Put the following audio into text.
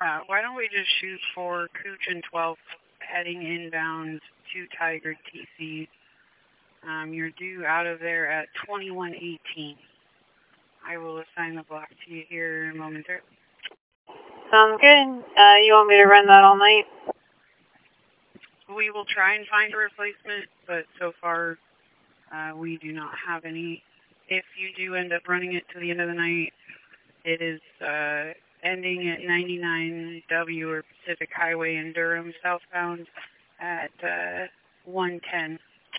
Why don't we just shoot for Cooch and 12 heading inbound to Tiger TC. You're due out of there at 2118. I will assign the block to you here momentarily. Sounds good. You want me to run that all night? We will try and find a replacement, but so far we do not have any. If you do end up running it to the end of the night, it is ending at 99W or Pacific Highway in Durham, southbound at 110.